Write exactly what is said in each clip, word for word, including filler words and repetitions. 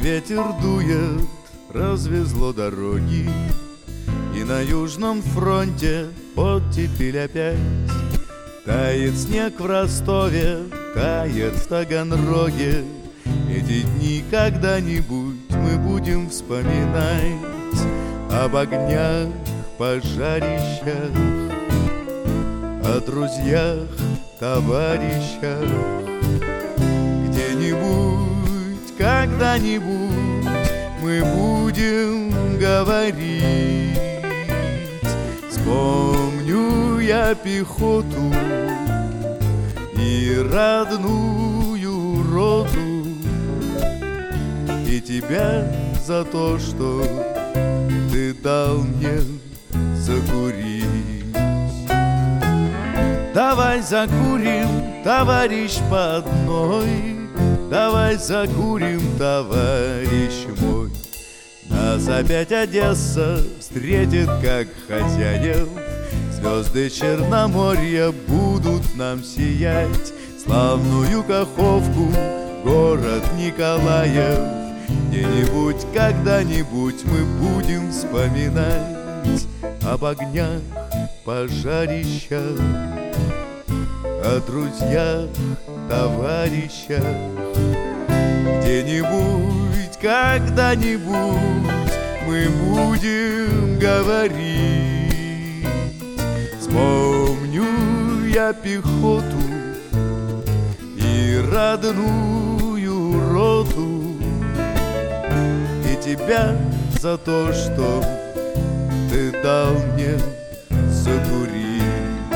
ветер дует, развезло дороги, и на Южном фронте оттепель опять. Тает снег в Ростове, тает в Таганроге. Эти дни когда-нибудь мы будем вспоминать об огнях, пожарищах, о друзьях, товарищах. Где-нибудь, когда-нибудь мы будем говорить. Вспомню я пехоту и родную роту, и тебя за то, что ты дал мне закурить. Давай закурим, товарищ по одной, давай закурим, товарищ мой. Нас опять Одесса встретит как хозяев. Звезды Черноморья будут нам сиять. Славную Каховку, город Николаев. Где-нибудь, когда-нибудь мы будем вспоминать об огнях, пожарищах, о друзьях, товарищах. Где-нибудь, когда-нибудь мы будем говорить. Вспомню я пехоту и родную роту, и тебя за то, что ты дал мне закурить.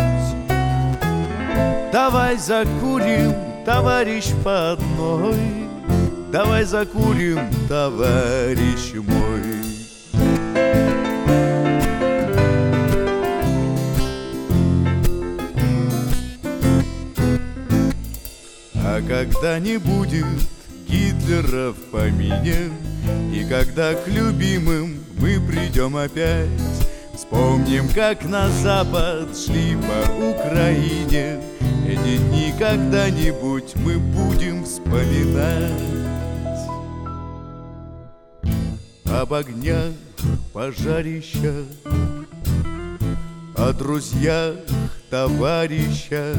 Давай закурим, товарищ по одной, давай закурим, товарищ мой. А когда не будет Гитлера в помине, и когда к любимым мы придем опять, вспомним, как на запад шли по Украине. Эти дни когда-нибудь мы будем вспоминать об огнях, пожарищах, о друзьях, товарищах.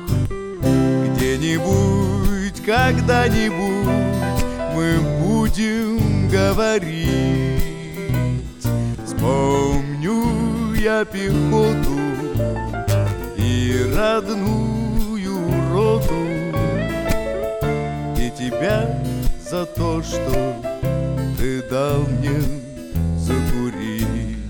Где-нибудь, когда-нибудь мы будем говорить. Вспомню я пехоту и родную роту, и тебя за то, что ты дал мне закурить.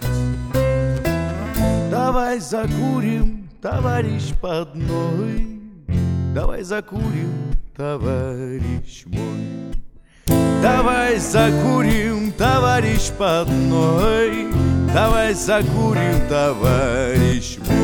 Давай закурим, товарищ по одной, давай закурим, товарищ мой. Давай закурим, товарищ по одной, давай закурим, товарищ мой.